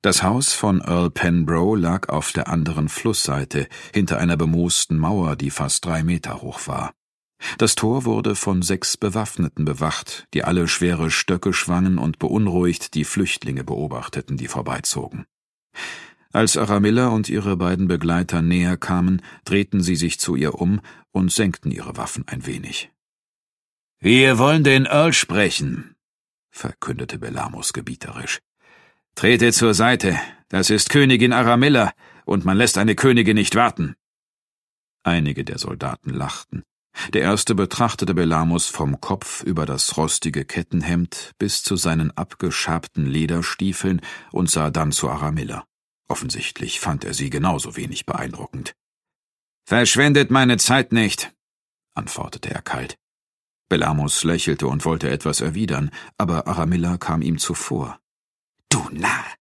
Das Haus von Earl Penbrow lag auf der anderen Flussseite, hinter einer bemoosten Mauer, die fast 3 Meter hoch war. Das Tor wurde von 6 Bewaffneten bewacht, die alle schwere Stöcke schwangen und beunruhigt die Flüchtlinge beobachteten, die vorbeizogen. Als Aramilla und ihre beiden Begleiter näher kamen, drehten sie sich zu ihr um und senkten ihre Waffen ein wenig. »Wir wollen den Earl sprechen«, verkündete Belamos gebieterisch. »Trete zur Seite, das ist Königin Aramilla, und man lässt eine Königin nicht warten.« Einige der Soldaten lachten. Der erste betrachtete Belamos vom Kopf über das rostige Kettenhemd bis zu seinen abgeschabten Lederstiefeln und sah dann zu Aramilla. Offensichtlich fand er sie genauso wenig beeindruckend. »Verschwendet meine Zeit nicht«, antwortete er kalt. Belamos lächelte und wollte etwas erwidern, aber Aramilla kam ihm zuvor. »Du Narr,